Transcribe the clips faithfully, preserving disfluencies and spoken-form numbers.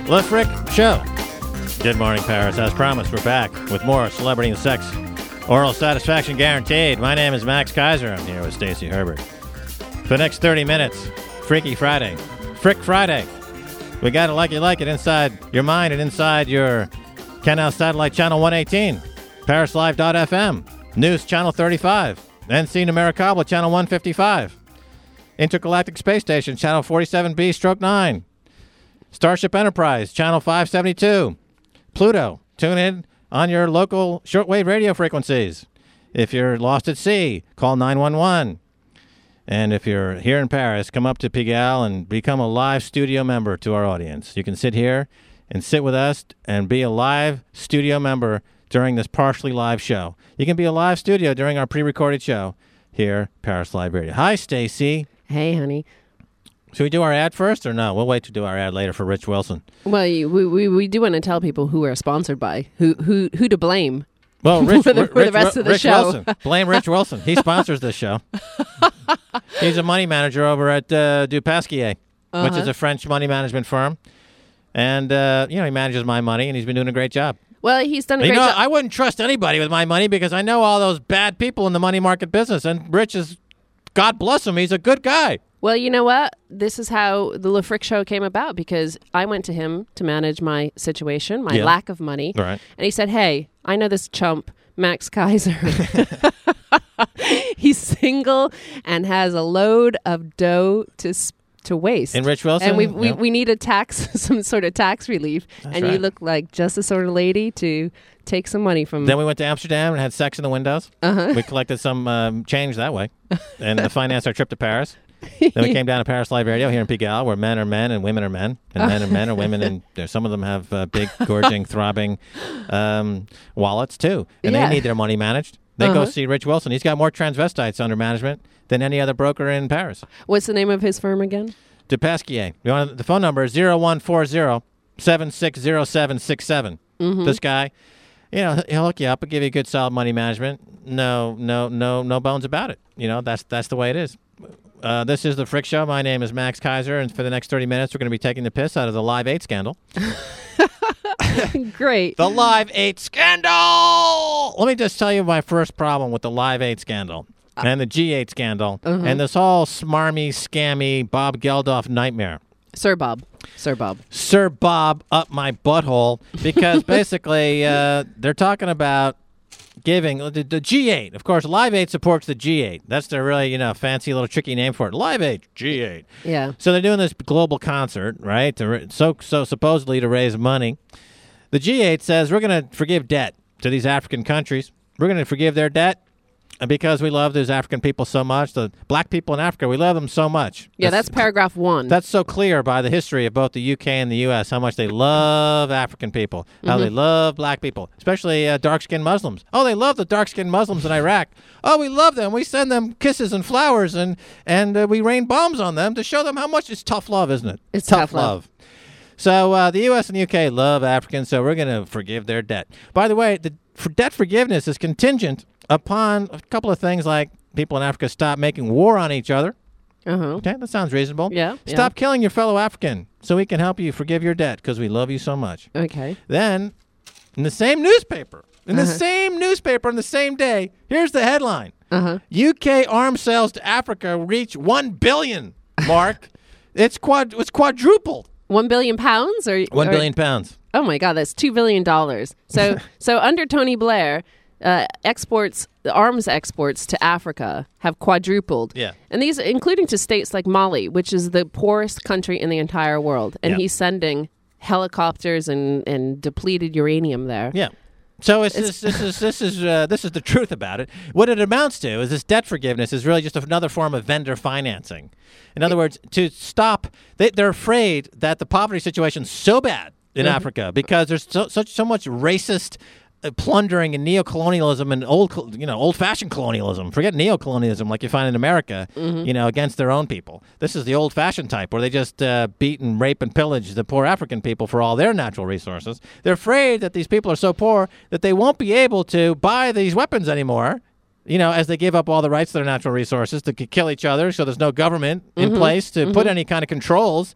Le Frick Show. Good morning, Paris. As promised, we're back with more celebrity and sex. Oral satisfaction guaranteed. My name is Max Kaiser. I'm here with Stacey Herbert. For the next thirty minutes, Freaky Friday. Frick Friday. We got it like you like it inside your mind and inside your Canal Satellite Channel one eighteen, Paris Live dot f m, News Channel thirty-five, N C Numericable Channel one fifty-five, Intergalactic Space Station Channel forty-seven B stroke nine, Starship Enterprise Channel five seventy-two, Pluto. Tune in on your local shortwave radio frequencies. If you're lost at sea, call nine one one. And if you're here in Paris, come up to Pigalle and become a live studio member to our audience. You can sit here and sit with us and be a live studio member during this partially live show. You can be a live studio during our pre-recorded show here, Paris Live Radio. Hi, Stacey. Hey, honey. Should we do our ad first or no? We'll wait to do our ad later for Rich Wilson. Well, you, we, we we do want to tell people who we're sponsored by, who who who to blame. Well, Rich, for the, for Rich, the rest of the Rich show. Wilson. Blame Rich Wilson. He sponsors this show. He's a money manager over at uh, Dupasquier, uh-huh. which is a French money management firm. And, uh, you know, he manages my money, and he's been doing a great job. Well, he's done a you great know, job. I wouldn't trust anybody with my money because I know all those bad people in the money market business. And Rich is, God bless him, he's a good guy. Well, you know what? This is how the Le Frick Show came about because I went to him to manage my situation, my yeah. lack of money. Right. And he said, hey, I know this chump, Max Kaiser. He's single and has a load of dough to to waste. And Rich Wilson? And we we, yeah. we need a tax, some sort of tax relief. That's and right. you look like just the sort of lady to take some money from. Then we went to Amsterdam and had sex in the windows. Uh-huh. We collected some um, change that way and financed our trip to Paris. Then we came down to Paris Live Radio here in Pigalle, where men are men and women are men, and men are men or women, and there, some of them have uh, big, gorging, throbbing um, wallets too, and yeah. they need their money managed. They uh-huh. go see Rich Wilson. He's got more transvestites under management than any other broker in Paris. What's the name of his firm again? Dupasquier. You want the phone number is zero one four zero seven six zero seven six seven. Mm-hmm. This guy, you know, he'll hook you up and give you good, solid money management. No, no, no, no bones about it. You know, that's that's the way it is. Uh, this is the Frick Show. My name is Max Kaiser, and for the next thirty minutes, we're going to be taking the piss out of the Live eight scandal. Great. The Live eight scandal! Let me just tell you my first problem with the Live eight scandal uh, and the G eight scandal uh-huh. and this whole smarmy, scammy Bob Geldof nightmare. Sir Bob. Sir Bob. Sir Bob up my butthole, because basically uh, they're talking about giving the, the G eight. Of course, Live eight supports the G eight. That's their really, you know, fancy little tricky name for it. Live eight, G eight. Yeah. So they're doing this global concert, right? To, so so supposedly to raise money. The G eight says we're going to forgive debt to these African countries. We're going to forgive their debt because we love those African people so much. The black people in Africa, we love them so much. Yeah, that's, that's paragraph one. That's so clear by the history of both the U K and the U S, how much they love African people, how mm-hmm. they love black people, especially uh, dark-skinned Muslims. Oh, they love the dark-skinned Muslims in Iraq. Oh, we love them. We send them kisses and flowers, and, and uh, we rain bombs on them to show them how much it's tough love, isn't it? It's tough, tough love. love. So uh, the U S and the U K love Africans, so we're going to forgive their debt. By the way, the for debt forgiveness is contingent upon a couple of things, like people in Africa stop making war on each other. Uh-huh. Okay, that sounds reasonable. Yeah. Stop yeah. killing your fellow African so we can help you forgive your debt because we love you so much. Okay. Then, in the same newspaper, in uh-huh. the same newspaper on the same day, here's the headline. Uh-huh. U K arms sales to Africa reach one billion mark. it's quad. It's quadrupled. One billion pounds, or one or, billion pounds. Oh my God, that's two billion dollars. So, so under Tony Blair, uh, exports, the arms exports to Africa have quadrupled. Yeah, and these, including to states like Mali, which is the poorest country in the entire world, and yeah. he's sending helicopters and, and depleted uranium there. Yeah. So it's, it's, this is this is uh, this is the truth about it. What it amounts to is this debt forgiveness is really just another form of vendor financing. In other words, to stop, they, they're afraid that the poverty situation's so bad in mm-hmm. Africa because there's so, such so much racist uh, plundering and neocolonialism and old, you know, old-fashioned colonialism. Forget neocolonialism like you find in America, mm-hmm. you know, against their own people. This is the old-fashioned type where they just uh, beat and rape and pillage the poor African people for all their natural resources. They're afraid that these people are so poor that they won't be able to buy these weapons anymore, you know, as they give up all the rights to their natural resources to k- kill each other, so there's no government in mm-hmm. place to mm-hmm. put any kind of controls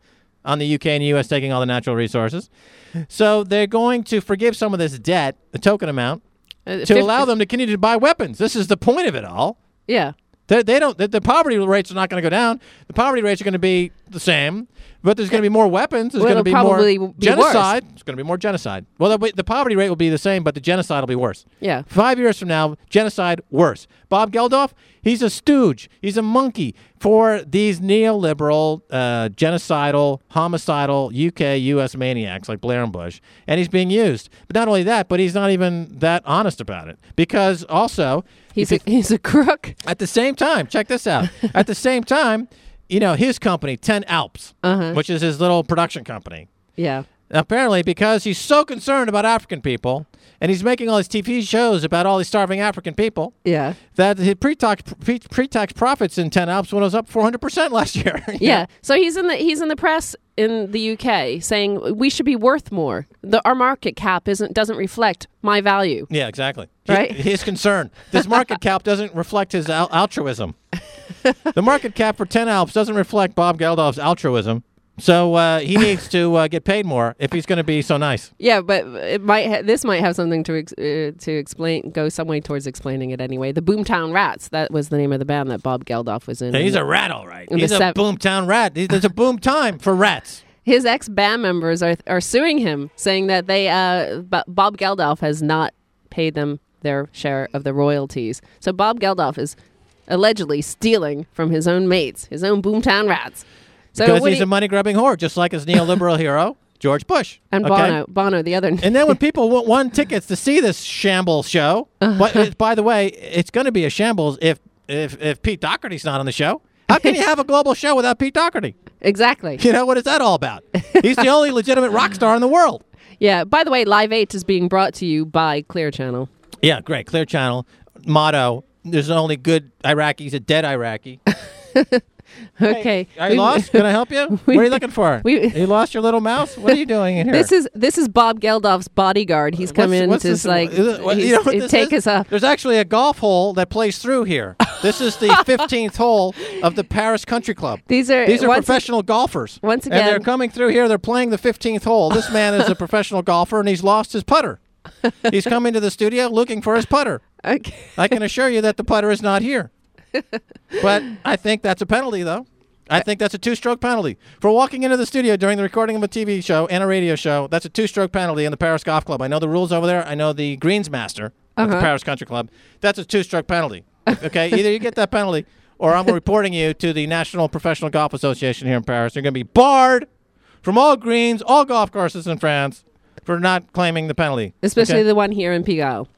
on the U K and U S taking all the natural resources. So they're going to forgive some of this debt, a token amount, Uh, to fifty allow them to continue to buy weapons. This is the point of it all. Yeah. They, they don't. The, the poverty rates are not going to go down. The poverty rates are going to be the same, but there's going to be more weapons. There's Well, going to be it'll more probably be genocide. It's going to be more genocide. Well, the, the poverty rate will be the same, but the genocide will be worse. Yeah. Five years from now, genocide worse. Bob Geldof, he's a stooge. He's a monkey for these neoliberal, uh, genocidal, homicidal U K, U S maniacs like Blair and Bush, and he's being used. But not only that, but he's not even that honest about it, because also He's a, he's a crook. at the same time, check this out. At the same time, you know, his company, Ten Alps, Uh-huh. which is his little production company, Yeah. apparently because he's so concerned about African people, and he's making all these T V shows about all these starving African people, Yeah. that his pre-tax, pre- pre-tax profits in Ten Alps was up four hundred percent last year. Yeah. So he's in the he's in the press in the U K saying we should be worth more. The, our market cap isn't doesn't reflect my value. Yeah, exactly. He- Right? his concern. This market cap doesn't reflect his al- altruism. The market cap for Ten Alps doesn't reflect Bob Geldof's altruism. So uh, he needs to uh, get paid more if he's going to be so nice. Yeah, but it might ha- this might have something to ex- uh, to explain go some way towards explaining it anyway. The Boomtown Rats, that was the name of the band that Bob Geldof was in. Yeah, he's a rat, all right. In the He's a sev- boomtown rat. He- There's a boom time for rats. His ex band members are are suing him, saying that they uh, B- Bob Geldof has not paid them their share of the royalties. So Bob Geldof is allegedly stealing from his own mates, his own Boomtown Rats. So Because what he's do a you- money-grabbing whore, just like his neoliberal hero, George Bush. and Okay? Bono, Bono, the other. And then when people w- won tickets to see this shambles show, but it, by the way, it's going to be a shambles if, if if Pete Doherty's not on the show. How can you have a global show without Pete Doherty? Exactly. You know, what is that all about? He's the only legitimate rock star in the world. Yeah. By the way, Live eight is being brought to you by Clear Channel. Yeah, great. Clear Channel. Motto, there's only good Iraqis, a dead Iraqi. Okay. Are you We- lost? Can I help you? What are you looking for? we- you lost your little mouse? What are you doing in here? This is this is Bob Geldof's bodyguard. He's come What's- in what's to this- like is it- what- he's- you know what he'd this take is? us up. There's actually a golf hole that plays through here. This is the fifteenth hole of the Paris Country Club. These are These are once, professional golfers. once And they're again- coming through here. They're playing the fifteenth hole. This man is a professional golfer, and he's lost his putter. He's come into the studio looking for his putter. Okay. I can assure you that the putter is not here. But I think that's a penalty, though. I think that's a two-stroke penalty. For walking into the studio during the recording of a T V show and a radio show, that's a two-stroke penalty in the Paris Golf Club. I know the rules over there. I know the greensmaster of the Uh-huh. Paris Country Club. That's a two-stroke penalty. Okay? Either you get that penalty or I'm reporting you to the National Professional Golf Association here in Paris. You're going to be barred from all greens, all golf courses in France for not claiming the penalty. Especially Okay? the one here in Pigalle.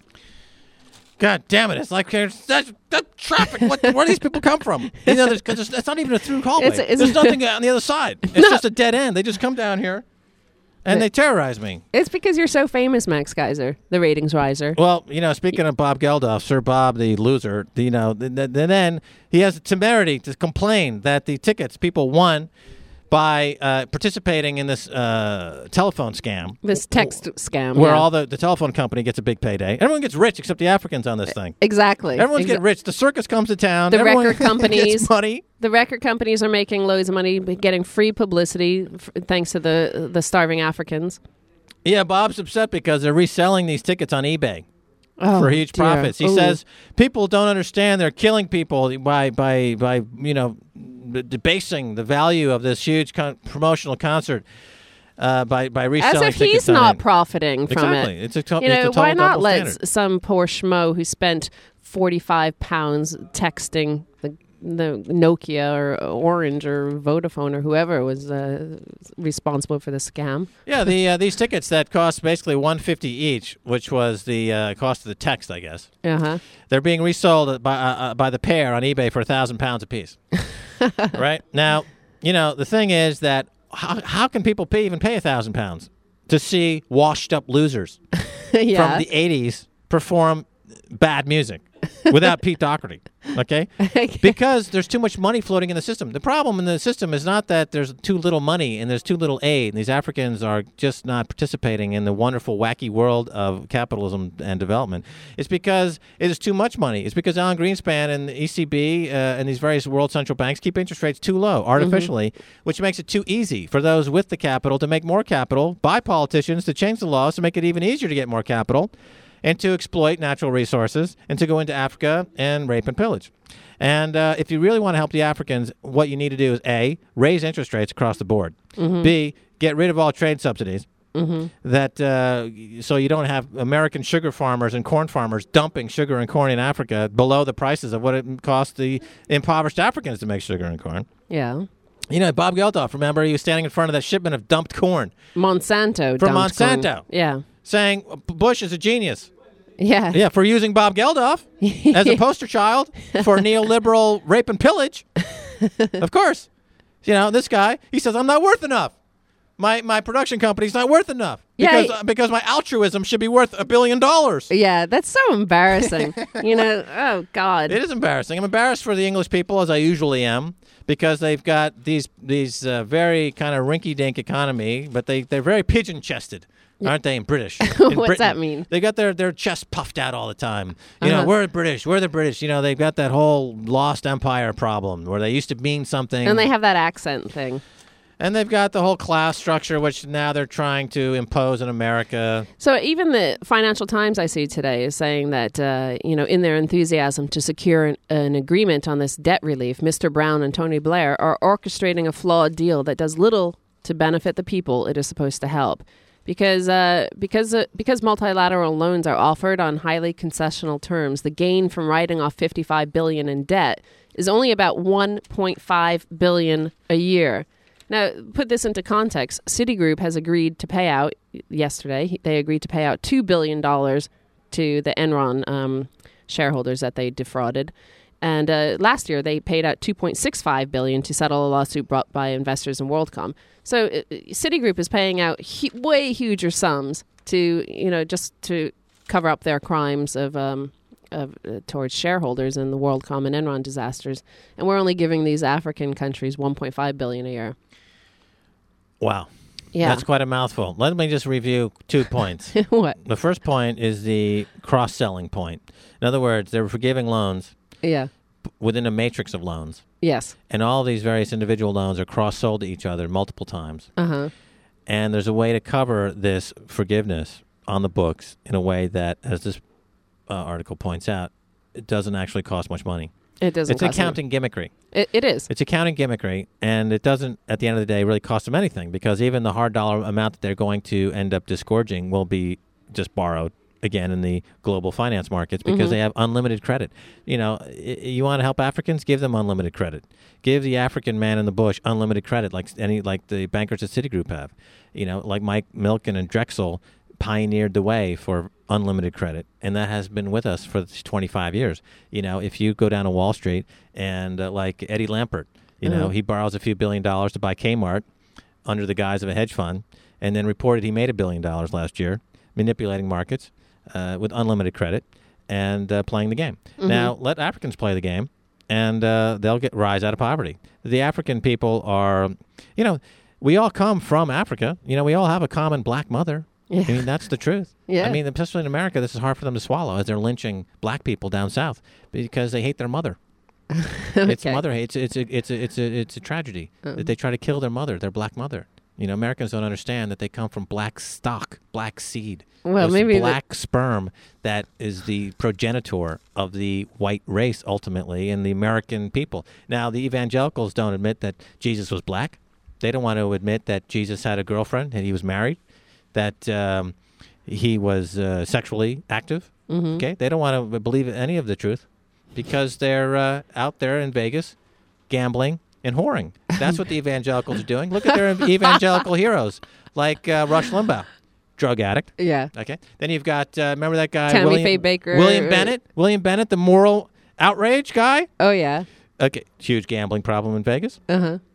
God damn it! It's like there's that, that traffic. What, where do these people come from? You know, because it's not even a through hallway. It's- it's- there's nothing on the other side. It's No. just a dead end. They just come down here, and they terrorize me. It's because you're so famous, Max Geyser, the ratings riser. Well, you know, speaking of Bob Geldof, Sir Bob the loser, you know, th- th- then he has the temerity to complain that the tickets people won by uh, participating in this uh, telephone scam. This text scam. Where yeah. all the, the telephone company gets a big payday. Everyone gets rich except the Africans on this thing. Exactly. Everyone's Exa- getting rich. The circus comes to town. The Everyone record companies. gets money. The record companies are making loads of money, getting free publicity f- thanks to the the starving Africans. Yeah, Bob's upset because they're reselling these tickets on eBay Oh, for huge dear. profits. He Ooh. says people don't understand they're killing people by by by you know d- debasing the value of this huge con- promotional concert uh, by by As reselling if tickets he's on not it. profiting from Exactly. it. It's a, to- You it's a know, total why not double let standard. s- some poor schmo who spent forty-five pounds texting the the Nokia or Orange or Vodafone or whoever was uh, responsible for the scam? Yeah, the uh, these tickets that cost basically one fifty each, which was the uh, cost of the text, I guess. Uh-huh. They're being resold by uh, uh, by the pair on eBay for a thousand pounds apiece. Right now, you know the thing is that how, how can people pay even pay a thousand pounds to see washed up losers Yeah. from the eighties perform bad music? without Pete Doherty, okay? Because there's too much money floating in the system. The problem in the system is not that there's too little money and there's too little aid, and these Africans are just not participating in the wonderful, wacky world of capitalism and development. It's because it is too much money. It's because Alan Greenspan and the E C B uh, and these various world central banks keep interest rates too low artificially, mm-hmm. which makes it too easy for those with the capital to make more capital, by politicians to change the laws to make it even easier to get more capital, and to exploit natural resources, and to go into Africa and rape and pillage. And uh, if you really want to help the Africans, what you need to do is, A, raise interest rates across the board. Mm-hmm. B, get rid of all trade subsidies. Mm-hmm. That uh, so you don't have American sugar farmers and corn farmers dumping sugar and corn in Africa below the prices of what it costs the impoverished Africans to make sugar and corn. Yeah. You know, Bob Geldof, remember, he was standing in front of that shipment of dumped corn. Monsanto. From dumped Monsanto. Corn. Yeah. Saying Bush is a genius. Yeah. Yeah, for using Bob Geldof as a poster child for neoliberal rape and pillage. Of course. You know, this guy, he says, I'm not worth enough. My my production company's not worth enough. Because, yeah, uh, because my altruism should be worth a billion dollars. Yeah, that's so embarrassing. You know, oh, God. It is embarrassing. I'm embarrassed for the English people, as I usually am, because they've got these these uh, very kind of rinky-dink economy, but they, they're very pigeon-chested. Aren't they in British? In What's Britain. that mean? They got their, their chest puffed out all the time. You uh-huh. know, we're British. We're the British. You know, they've got that whole lost empire problem where they used to mean something. And they have that accent thing. And they've got the whole class structure, which now they're trying to impose in America. So even the Financial Times I see today is saying that, uh, you know, in their enthusiasm to secure an, an agreement on this debt relief, Mister Brown and Tony Blair are orchestrating a flawed deal that does little to benefit the people it is supposed to help. Because uh, because uh, because multilateral loans are offered on highly concessional terms, the gain from writing off fifty-five billion dollars in debt is only about one point five billion dollars a year. Now, put this into context. Citigroup has agreed to pay out yesterday. They agreed to pay out two billion dollars to the Enron um, shareholders that they defrauded. And uh, last year, they paid out two point six five billion dollars to settle a lawsuit brought by investors in WorldCom. So uh, Citigroup is paying out hu- way huger sums to, you know, just to cover up their crimes of, um, of uh, towards shareholders in the WorldCom and Enron disasters. And we're only giving these African countries one point five billion dollars a year. Wow. Yeah. That's quite a mouthful. Let me just review two points. What? The first point is the cross-selling point. In other words, they're forgiving loans. Yeah. Within a matrix of loans. Yes. And all these various individual loans are cross-sold to each other multiple times. Uh-huh. And there's a way to cover this forgiveness on the books in a way that, as this uh, article points out, it doesn't actually cost much money. It doesn't It's cost accounting them. gimmickry. It, it is. It's accounting gimmickry, and it doesn't, at the end of the day, really cost them anything, because even the hard dollar amount that they're going to end up disgorging will be just borrowed again in the global finance markets, because mm-hmm. they have unlimited credit. You know, I- you want to help Africans? Give them unlimited credit. Give the African man in the bush unlimited credit, like any like the bankers at Citigroup have. You know, like Mike Milken and Drexel pioneered the way for unlimited credit, and that has been with us for twenty-five years. You know, if you go down to Wall Street and uh, like Eddie Lampert, you mm-hmm. know, he borrows a few billion dollars to buy Kmart under the guise of a hedge fund, and then reported he made a billion dollars last year, manipulating markets uh, with unlimited credit and uh, playing the game. Mm-hmm. Now, let Africans play the game, and uh, they'll get rise out of poverty. The African people are, you know, we all come from Africa. You know, we all have a common black mother. Yeah. I mean, that's the truth. Yeah. I mean, especially in America, this is hard for them to swallow as they're lynching black people down south because they hate their mother. Okay. It's mother hate. It's, it's, a, it's, a, it's, a, it's a tragedy uh-uh. that they try to kill their mother, their black mother. You know, Americans don't understand that they come from black stock, black seed. Well, There's maybe black the- sperm that is the progenitor of the white race, ultimately, and the American people. Now, the evangelicals don't admit that Jesus was black. They don't want to admit that Jesus had a girlfriend and he was married, that um, he was uh, sexually active. Mm-hmm. Okay, they don't want to believe any of the truth because they're uh, out there in Vegas gambling and whoring. That's what the evangelicals are doing. Look at their evangelical heroes, like uh, Rush Limbaugh, drug addict. Yeah. Okay. Then you've got, uh, remember that guy, Tammy William, Faye Baker. William Bennett? William Bennett, the moral outrage guy? Oh, yeah. Okay. Huge gambling problem in Vegas. Uh-huh.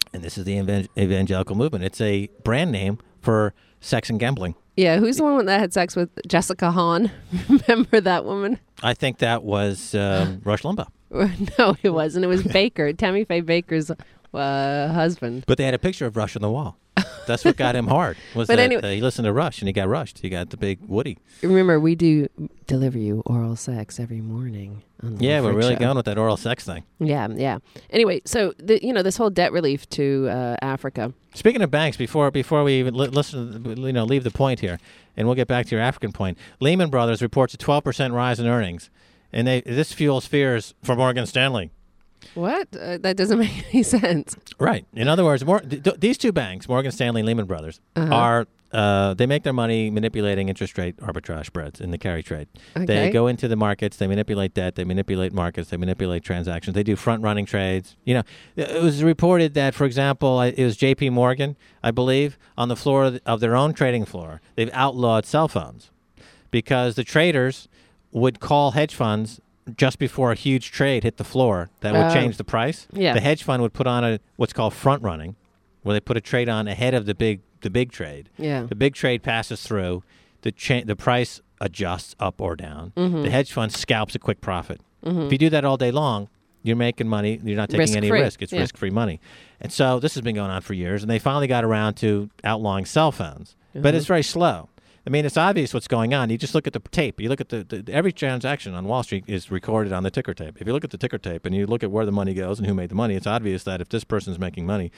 And this is the evan- evangelical movement. It's a brand name for sex and gambling. Yeah, who's the one that had sex with Jessica Hahn? Remember that woman? I think that was um, Rush Limbaugh. No, it wasn't. It was Baker, Tammy Faye Baker's uh, husband. But they had a picture of Rush on the wall. That's what got him hard. Was But that anyway- uh, he listened to Rush and he got rushed. He got the big Woody. Remember, we do deliver you oral sex every morning. On the Yeah, we're Frick really Show. going with that oral sex thing. Yeah, yeah. Anyway, so the, you know this whole debt relief to uh, Africa. Speaking of banks, before before we even li- listen, you know, leave the point here, and we'll get back to your African point. Lehman Brothers reports a twelve percent rise in earnings, and they this fuels fears for Morgan Stanley. What? Uh, that doesn't make any sense. Right. In other words, more, th- th- these two banks, Morgan Stanley and Lehman Brothers, Uh-huh. are uh, they make their money manipulating interest rate arbitrage spreads in the carry trade. Okay. They go into the markets, they manipulate debt, they manipulate markets, they manipulate transactions. They do front-running trades. You know, it was reported that, for example, I- it was J P Morgan, I believe, on the floor of, the, of their own trading floor, they've outlawed cell phones because the traders would call hedge funds just before a huge trade hit the floor that would Oh. change the price. Yeah. The hedge fund would put on a what's called front running, where they put a trade on ahead of the big the big trade. Yeah. The big trade passes through, the cha- the price adjusts up or down. Mm-hmm. The hedge fund scalps a quick profit. If you do that all day long, you're making money. You're not taking any Risk-free. risk. It's Yeah. risk-free money. And so this has been going on for years, and they finally got around to outlawing cell phones. Mm-hmm. But it's very slow. I mean, it's obvious what's going on. You just look at the tape. You look at the, the every transaction on Wall Street is recorded on the ticker tape. If you look at the ticker tape and you look at where the money goes and who made the money, it's obvious that if this person's making money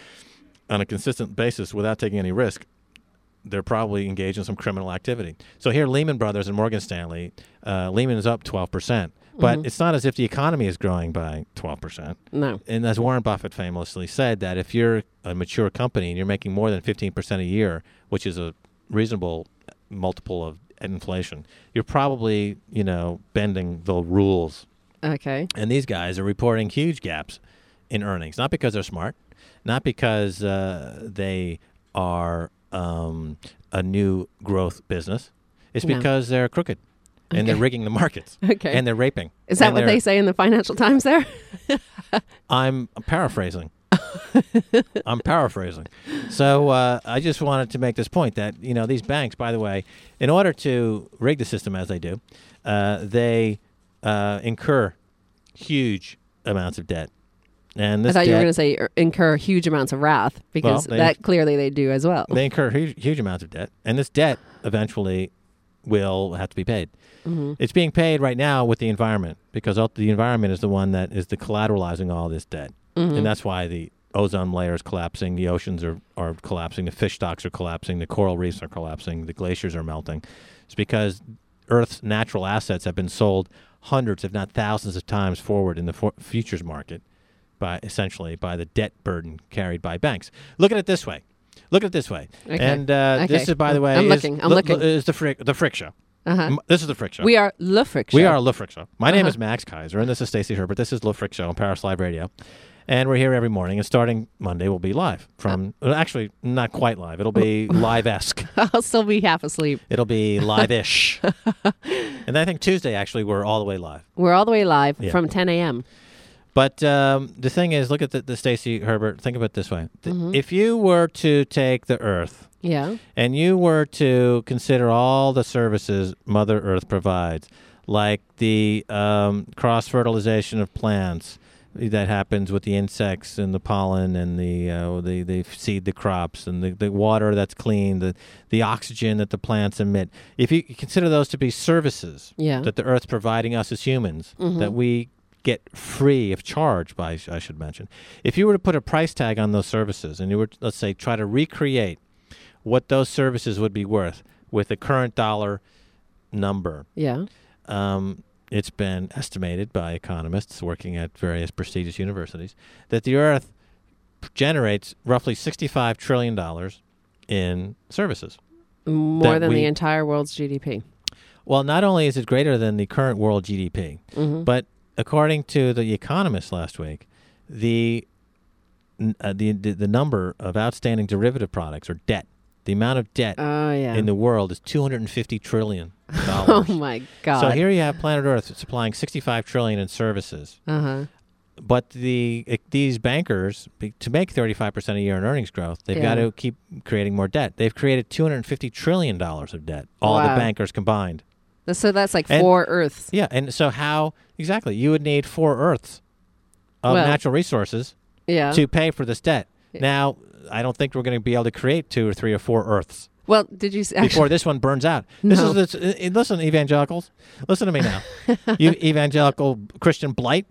on a consistent basis without taking any risk, they're probably engaged in some criminal activity. So here, Lehman Brothers and Morgan Stanley, uh, Lehman is up twelve percent. But Mhm. it's not as if the economy is growing by twelve percent. No. And as Warren Buffett famously said, that if you're a mature company and you're making more than fifteen percent a year, which is a reasonable multiple of inflation, you're probably, you know, bending the rules. Okay. And these guys are reporting huge gaps in earnings, not because they're smart, not because uh, they are um, a new growth business. It's No. because they're crooked and they're Okay. rigging the markets Okay. and they're raping. Is that And what they're- they say in the Financial Times there? I'm paraphrasing. I'm paraphrasing. So uh, I just wanted to make this point that, you know, these banks, by the way, in order to rig the system as they do, uh, they uh, incur huge amounts of debt. And I this thought you were debt, going to say er, incur huge amounts of wrath because they- that clearly they do as well. they incur huge, huge amounts of debt. And this debt eventually will have to be paid. Mhm. It's being paid right now with the environment because ult- the environment is the one that is the collateralizing all this debt. Mhm. And that's why the ozone layer is collapsing, the oceans are, are collapsing, the fish stocks are collapsing, the coral reefs are collapsing, the glaciers are melting. It's because Earth's natural assets have been sold hundreds, if not thousands of times forward in the for- futures market by essentially by the debt burden carried by banks. Look at it this way. Look at it this way. Okay. And uh, Okay. this is, by the way, I'm is, looking. I'm lo- looking. lo- is the Frick, the Frick Show. Uh-huh. M- This is the Frick Show. We are Le Frick Show. We are Le Frick Show. My name Uh-huh. is Max Kaiser, and this is Stacey Herbert. This is Le Frick Show on Paris Live Radio. And we're here every morning, and starting Monday, we'll be live from, well, actually, not quite live. It'll be live-esque. I'll still be half asleep. It'll be live-ish. And I think Tuesday, actually, we're all the way live. We're all the way live Yeah. from ten a.m. But um, the thing is, look at the, the Stacey Herbert. Think of it this way. Th- Mhm. If you were to take the Earth Yeah. and you were to consider all the services Mother Earth provides, like the um, cross-fertilization of plants that happens with the insects and the pollen and the uh, they, they seed the crops and the, the water that's clean, the, the oxygen that the plants emit. If you consider those to be services Yeah. that the Earth's providing us as humans, Mhm. that we get free of charge by, I should mention. If you were to put a price tag on those services and you were, let's say, try to recreate what those services would be worth with the current dollar number, Yeah. um, it's been estimated by economists working at various prestigious universities that the Earth generates roughly sixty-five trillion dollars in services. More That than we- the entire world's G D P. Well, not only is it greater than the current world G D P, Mhm. but according to the Economist last week, the n- uh, the, the the number of outstanding derivative products or debt, the amount of debt Oh, yeah. in the world is two hundred fifty trillion oh, dollars. my God. So here you have planet Earth supplying sixty-five trillion in services, Uh-huh. but the it, these bankers, be- to make thirty-five percent a year in earnings growth, they've Yeah. got to keep creating more debt. They've created two hundred fifty trillion dollars of debt, all Wow. the bankers combined. So that's like And- four Earths. Yeah, and so how, exactly, you would need four Earths of Well, natural resources Yeah. to pay for this debt. Yeah. Now, I don't think we're going to be able to create two or three or four Earths Well, did you s- actually? before this one burns out. This No. is this, uh, listen, evangelicals, listen to me now. You evangelical Christian blight,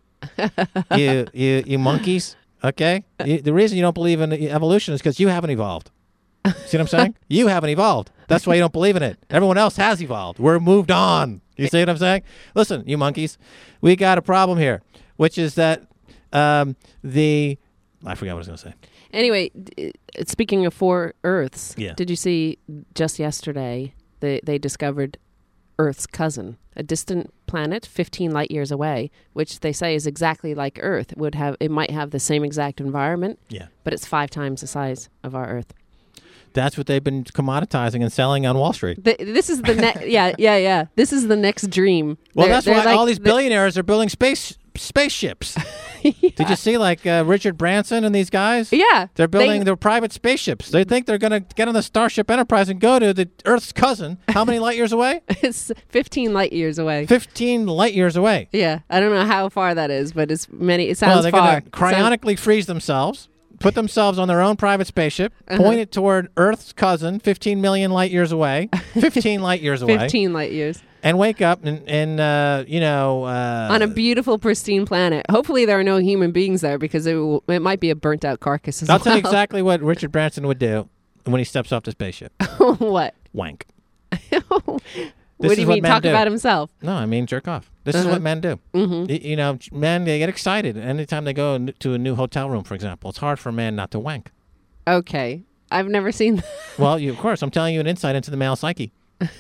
you you you monkeys. Okay, you, the reason you don't believe in evolution is because you haven't evolved. See what I'm saying? You haven't evolved. That's why you don't believe in it. Everyone else has evolved. We're moved on. You see what I'm saying? Listen, you monkeys, we got a problem here, which is that um, the I forgot what I was going to say. Anyway, d- uh, speaking of four Earths, Yeah. did you see just yesterday they they discovered Earth's cousin, a distant planet fifteen light years away, which they say is exactly like Earth. It would have it might have the same exact environment, Yeah. but it's five times the size of our Earth. That's what they've been commoditizing and selling on Wall Street. Th this is the next, yeah, yeah, yeah. This is the next dream. Well, They're- that's they're why like all these the- billionaires are building space spaceships. Did you see, like uh, Richard Branson and these guys? Yeah, They're building They- their private spaceships. They think they're going to get on the Starship Enterprise and go to the Earth's cousin. How many light years away? It's fifteen light years away. Fifteen light years away. Yeah, I don't know how far that is, but it's many. It sounds Well, they're far. going to cryonically freeze themselves, put themselves on their own private spaceship, Uh-huh. point it toward Earth's cousin, fifteen million light years away, fifteen light years away, fifteen light years. and wake up and, and uh, you know, uh, On a beautiful, pristine planet. Hopefully, there are no human beings there because it, will, it might be a burnt out carcass as I'll well. tell you exactly what Richard Branson would do when he steps off the spaceship. What? Wank. What This do you is what mean? men Talk do. about himself. No, I mean jerk off. This is Uh-huh. what men do. Mm-hmm. Y- You know, men, they get excited anytime they go n- to a new hotel room, for example. It's hard for a man not to wank. Okay. I've never seen that. Well, you, of course, I'm telling you an insight into the male psyche.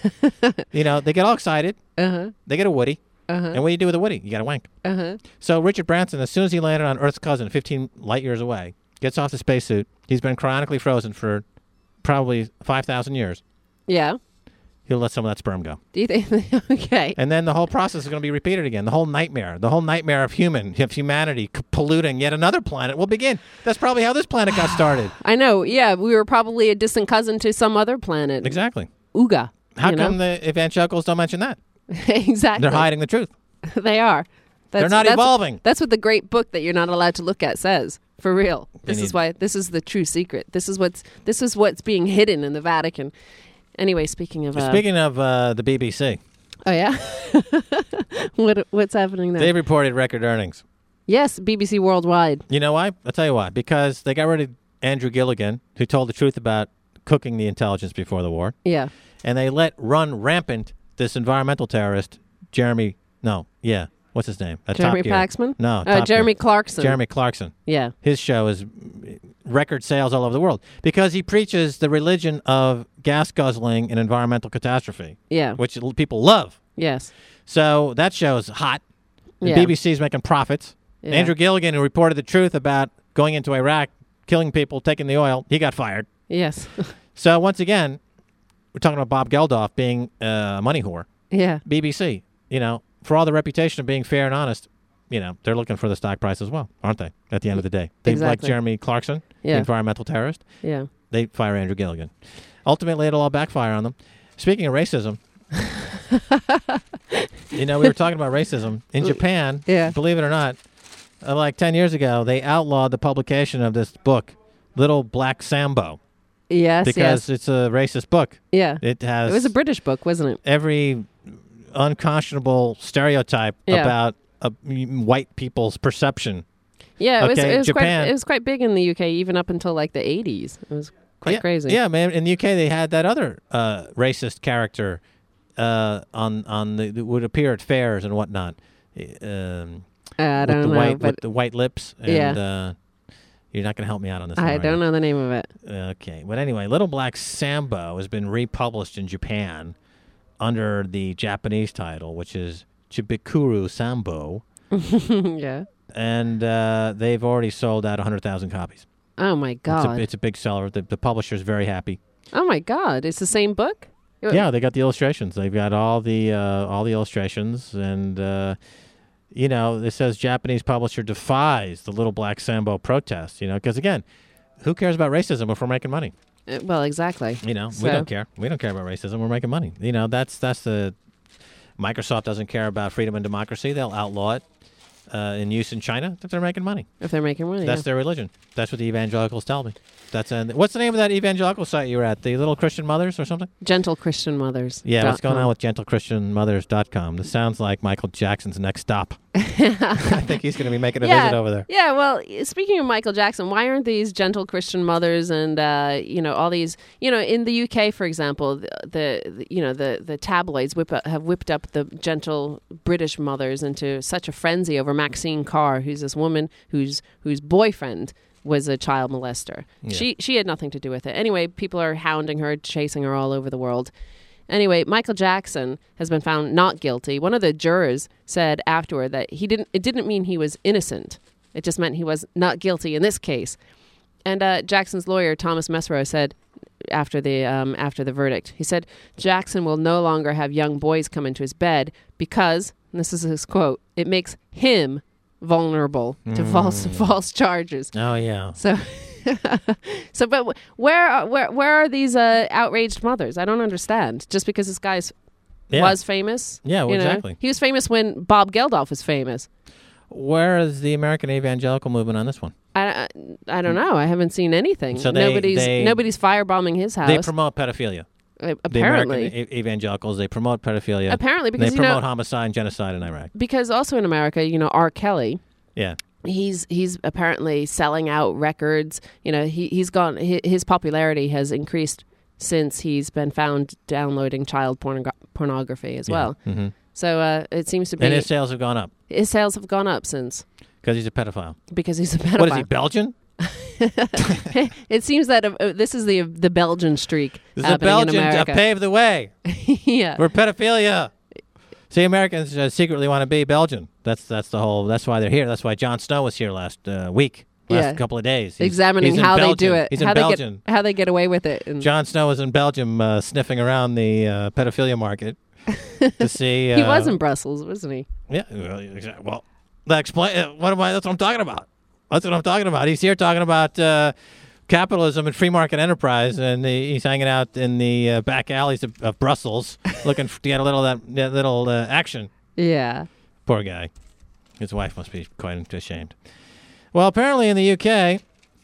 You know, they get all excited. Uh-huh. They get a Woody. Uh-huh. And what do you do with a Woody? You got to wank. Uh-huh. So Richard Branson, as soon as he landed on Earth's cousin, fifteen light years away, gets off the spacesuit. He's been cryonically frozen for probably five thousand years. Yeah. He'll let some of that sperm go. Do you think? Okay. And then the whole process is going to be repeated again. The whole nightmare, the whole nightmare of human, of humanity c- polluting yet another planet will begin. That's probably how this planet got started. I know. Yeah, we were probably a distant cousin to some other planet. Exactly. Uga. How you come know? the evangelicals don't mention that? Exactly. They're hiding the truth. They are. That's, They're not that's, evolving. That's what the great book that you're not allowed to look at says. For real. This need- is why. This is the true secret. This is what's. This is what's being hidden in the Vatican. Anyway, speaking of. Uh, Speaking of uh, the B B C, oh yeah. what What's happening there? they reported record earnings. Yes, B B C Worldwide. You know why? I'll tell you why. Because they got rid of Andrew Gilligan, who told the truth about cooking the intelligence before the war, Yeah. and they let run rampant this environmental terrorist, Jeremy. No, yeah, what's his name? Uh, Jeremy Top Gear. Paxman. No, Uh, Top Gear. Jeremy Clarkson. Jeremy Clarkson. Yeah. His show is record sales all over the world because he preaches the religion of gas guzzling and environmental catastrophe, Yeah. which l- people love. Yes. So that show is hot. The Yeah. B B C's making profits. Yeah. Andrew Gilligan, who reported the truth about going into Iraq, killing people, taking the oil, he got fired. Yes. So once again, we're talking about Bob Geldof being a money whore. Yeah. B B C, you know, for all the reputation of being fair and honest, you know, they're looking for the stock price as well, aren't they? At the end of the day, they like Exactly. Jeremy Clarkson, the Yeah. environmental terrorist. Yeah. They fire Andrew Gilligan. Ultimately, it'll all backfire on them. Speaking of racism, you know, we were talking about racism in Japan. Yeah. Believe it or not, uh, like ten years ago, they outlawed the publication of this book, Little Black Sambo, Yes. because yes. it's a racist book. Yeah. It has It was a British book, wasn't it? every unconscionable stereotype Yeah. about uh, m- white people's perception. Yeah. It was. Okay, It was Japan- quite. It was quite big in the U K, even up until like the eighties. It was quite yeah, crazy. Yeah, man. In the U K, they had that other uh, racist character uh, on on the that would appear at fairs and whatnot. Um, Uh, I with don't the know, white but with the white lips. And, Yeah. uh, you're not going to help me out on this. one, I are don't you? know the name of it. Okay, but anyway, Little Black Sambo has been republished in Japan under the Japanese title, which is Chibikuru Sambo, Yeah. and uh, they've already sold out one hundred thousand copies. Oh my It's God. a, it's a big seller. The, the publisher's very happy. Oh my God. It's the same book. Yeah, they got the illustrations. They've got all the uh, all the illustrations, and uh, you know, it says Japanese publisher defies the Little Black Sambo protest, you know, because, again, who cares about racism if we're making money? Uh, well, exactly. You know, So- we don't care. We don't care about racism. We're making money. You know, that's that's the Microsoft doesn't care about freedom and democracy. They'll outlaw it uh, in use in China if they're making money. If they're making money. That's yeah. their religion. That's what the evangelicals tell me. That's uh, what's the name of that evangelical site you were at? The Little Christian Mothers or something? Gentle Christian Mothers. Yeah, what's dot going com. on with gentle christian mothers dot com? This sounds like Michael Jackson's next stop. I think he's going to be making a Yeah. visit over there. Yeah, well, speaking of Michael Jackson, why aren't these gentle Christian mothers and uh, you know all these you know in the U K, for example, the, the you know the the tabloids whip up, have whipped up the gentle British mothers into such a frenzy over Maxine Carr, who's this woman whose whose boyfriend was a child molester. Yeah. She she had nothing to do with it. Anyway, people are hounding her, chasing her all over the world. Anyway, Michael Jackson has been found not guilty. One of the jurors said afterward that he didn't. It didn't mean he was innocent. It just meant he was not guilty in this case. And uh, Jackson's lawyer, Thomas Mesro, said after the um, after the verdict, he said Jackson will no longer have young boys come into his bed because, and this is his quote, it makes him vulnerable to false false charges. Oh, yeah. So. So, but wh- where are, where where are these uh, outraged mothers? I don't understand. Just because this guy Yeah. was famous, Yeah, well, you know? exactly. He was famous when Bob Geldof was famous. Where is the American evangelical movement on this one? I, I, I don't know. I haven't seen anything. So they- nobody's they- nobody's firebombing his house. They promote pedophilia. Uh, The apparently, American e- evangelicals, they promote pedophilia. apparently they because you promote know homicide and genocide in Iraq. because also in America, you know, R. Kelly. Yeah. He's he's apparently selling out records. You know, he he's gone. His, his popularity has increased since he's been found downloading child pornog- pornography as well. hmm So uh, it seems to be And his sales have gone up his sales have gone up since because he's a pedophile. because he's a pedophile. What is he, Belgian? It seems that uh, uh, this is the the Belgian streak This is a happening in Belgian to America. pave the way Yeah, for pedophilia. See, Americans uh, secretly want to be Belgian. That's that's the whole. That's why they're here. That's why Jon Snow was here last uh, week, last Yeah. couple of days. He's, examining he's in how they Belgium. do it, He's how in they Belgium. get how they get away with it. And Jon Snow was in Belgium uh, sniffing around the uh, pedophilia market to see. Uh, he was in Brussels, wasn't he? Yeah. Well, exactly. Well, that explain. Uh, what am I? That's what I'm talking about. That's what I'm talking about. He's here talking about uh, capitalism and free market enterprise, and the, he's hanging out in the uh, back alleys of, of Brussels, looking f- to get a little of that, that little uh, action. Yeah. Poor guy. His wife must be quite ashamed. Well, apparently in the U K,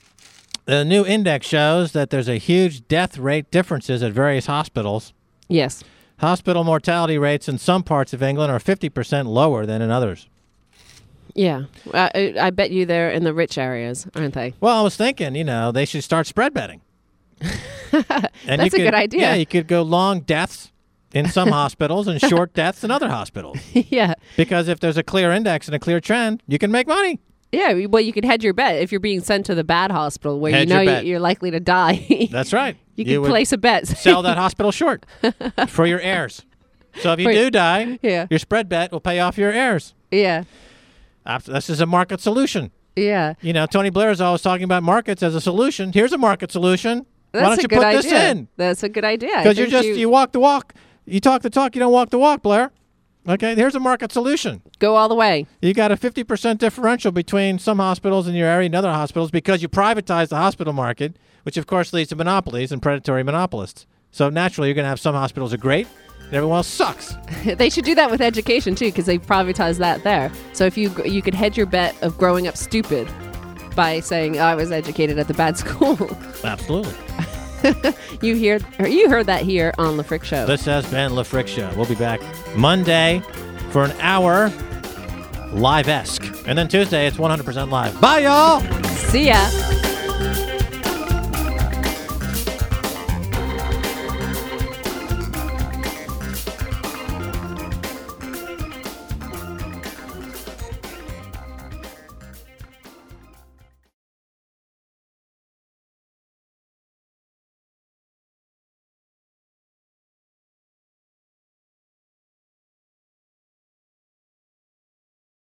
the new index shows that there's a huge death rate differences at various hospitals. Yes. Hospital mortality rates in some parts of England are fifty percent lower than in others. Yeah. Uh, I, I bet you they're in the rich areas, aren't they? Well, I was thinking, you know, they should start spread betting. And That's you a good idea. Yeah, you could go long deaths in some hospitals and short deaths in other hospitals. Yeah. Because if there's a clear index and a clear trend, you can make money. Yeah. Well, you could hedge your bet if you're being sent to the bad hospital where Hedge you know your you- bet. you're likely to die. That's right. You could would place a bet. sell that hospital short for your heirs. So if you For- do die, Yeah. your spread bet will pay off your heirs. Yeah. After, this is a market solution. Yeah. You know, Tony Blair is always talking about markets as a solution. Here's a market solution. That's Why don't a you good put idea. this in? That's a good idea. I Because you're think just, you, walk the walk. You talk the talk, you don't walk the walk, Blair. Okay, here's a market solution. go all the way. You got a fifty percent differential between some hospitals in your area and other hospitals because you privatize the hospital market, which of course leads to monopolies and predatory monopolists. So naturally, you're going to have some hospitals are great and everyone else sucks. They should do that with education too, because they privatize that there. So if you you could hedge your bet of growing up stupid by saying, oh, "I was educated at the bad school." Absolutely. you hear or you heard that here on the Frick Show. This has been Le Frick Show. We'll be back Monday for an hour live-esque. And then Tuesday, it's one hundred percent live. Bye, y'all! See ya.